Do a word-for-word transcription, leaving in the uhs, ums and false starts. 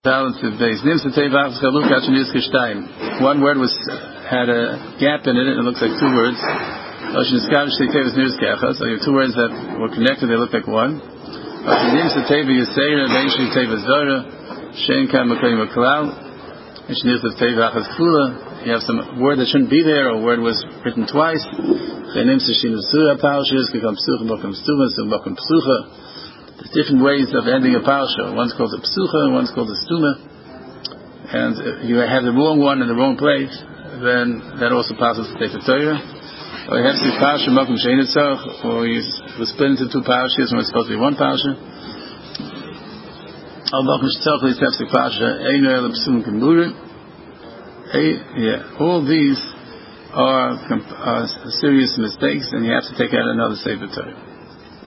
Balance of base. One word was had a gap in it, and it looks like two words. So you have two words that were connected, they look like one. You have some word that shouldn't be there, or a word was written twice. There's different ways of ending a parsha. One's called a psucha, one's called a stuma. And if you have the wrong one in the wrong place, then that also passes to Sefer Torah. Or you have to parsha makom she'ein tzarich, or you split into two parshas when it's supposed to be one parsha. Al makom she'ein tzarich is parsha eino el psum kemburim. Yeah, all these are, are serious mistakes, and you have to take out another Sefer Torah.